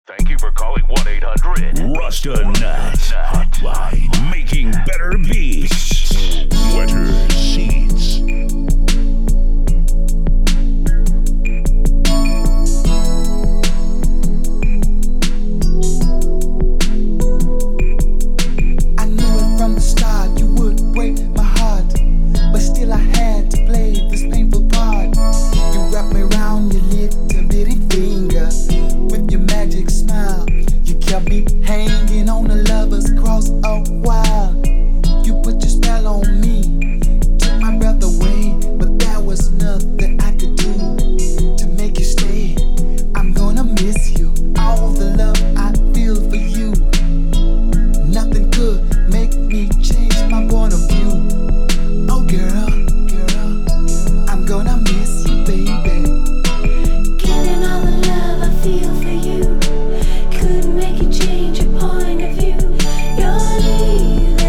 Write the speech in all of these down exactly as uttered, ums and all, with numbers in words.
Thank you for calling one eight hundred Rasta Nut Hotline. Making better beats. Wetter seeds. I knew it from the start, you would break my heart, but still I had to play this painful part. You wrapped me around your little bitty finger with your magic smile. You kept me hanging on a lover's cross a while. You put your spell on me, took my breath away, but there was nothing I could do to make you stay. I'm gonna miss you, all the love I feel for you. Nothing could make me change my point of view. Oh girl, girl, I'm gonna miss you, baby. Given all the love I feel for you, couldn't make you change your point of view. You're leaving.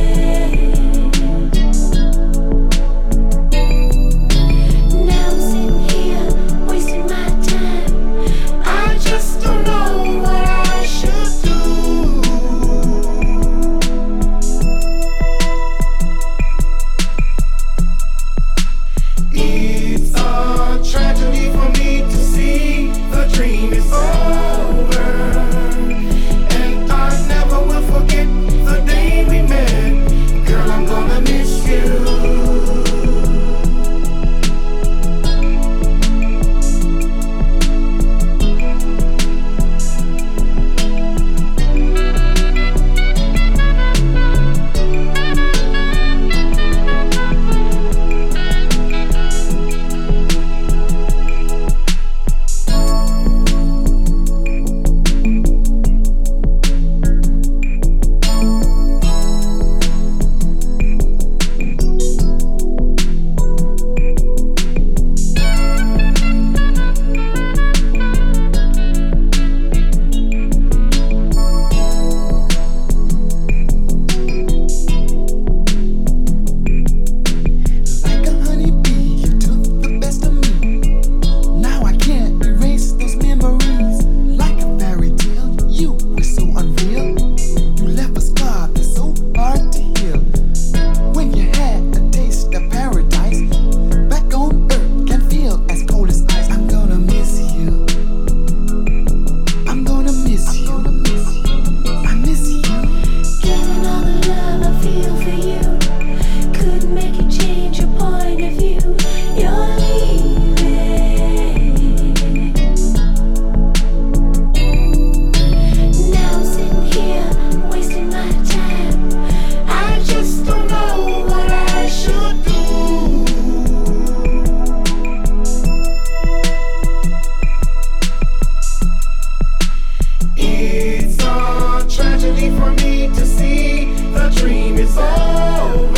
Now I'm sitting here wasting my time. I just don't know what I should do. It's a tragedy for me to see the dream is over, and I never will forget the day we met. Girl, I'm gonna miss you. Like a honeybee, you took the best of me. Now I can't erase those memories. Like a fairy tale, you were so unreal. You left a scar that's so hard to heal. When you had a taste of paradise, back on earth can feel as cold as ice. I'm gonna miss you. I'm gonna miss you. I miss you. Given all the love I feel for you, couldn't make you change your point of view. You're leaving. Now I'm sitting here wasting my time. I just don't know what I should do. It's a tragedy for me to see the dream is over,